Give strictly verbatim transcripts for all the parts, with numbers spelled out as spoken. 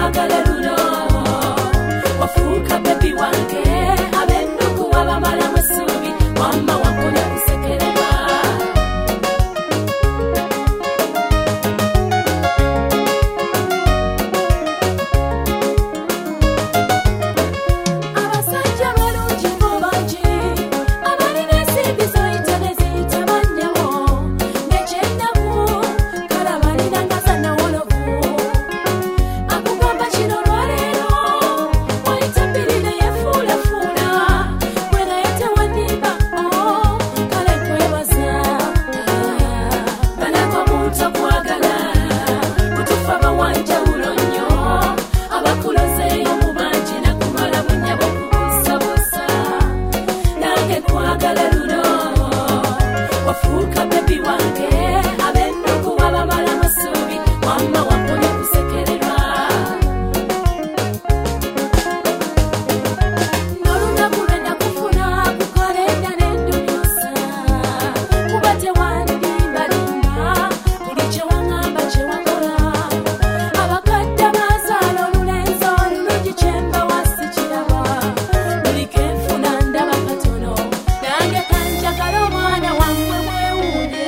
kwagala luno wafuuka bebi wange abenduku wabamala musubi wamma wakola kusekerera abasajja balungi bo bangi abalina ensimbi zoyita ne ziyita bannyawo nekyennaku kala balina ngaza nawolovu akugamba kino lwaleero wayita bbiri neyefuulafuula bwe naye tewandiba kale nkwebaza balanga omuntu okwagala kutufa bawanjawulo nnyo abakulozeeyo mu bangi nakumala bunnyabo kubuusabuusa nange kwagala luno wafuuka bebi wange abenduku wabamala musubi wamma wakola kusekererwa n'olunaku lwe nakufuna kukalenda n'endumyosa kuba tewandimbalimba buli kye waŋŋamba kye wakola abakadde bazaala olulenzi olulungi kye mbawa sikiraba buli ke nfuna ndaba katono nange kanjagala omwana wammwe mwewuunye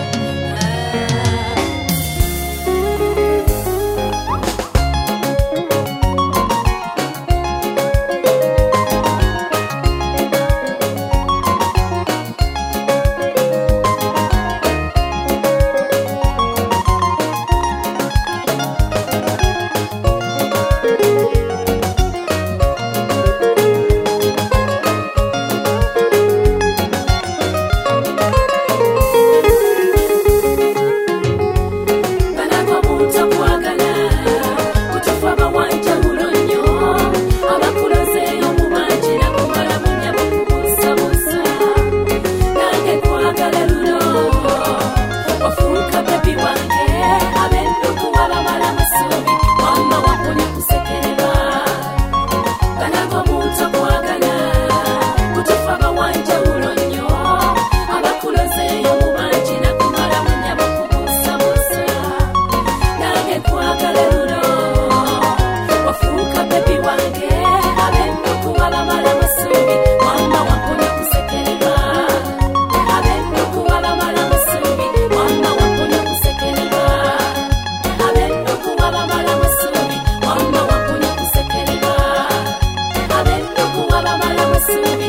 balanga omuntu okwagala kutufa bawanjawulo nnyo abakulozeeyo mu bangi nakumala bunnyabo kubuusabuusa nange kwagala luno wafuuka bebi wange abenduku wabamala musubi wamma wakola kusekererwa balanga omuntu okwagala kutufa bawanjawulo nnyo abakulozeeyo mu bangi nakumala bunnyabo kubuusabuusa nange kwagala luno wafuuka bebi wange abenduku wabamala musubi wamma wakola kusekererwa abenduku wabamala musubi wamma wakola kusekererwa abenduku wabamala musubi wamma wakola kusekererwa abenduku wabamala musubi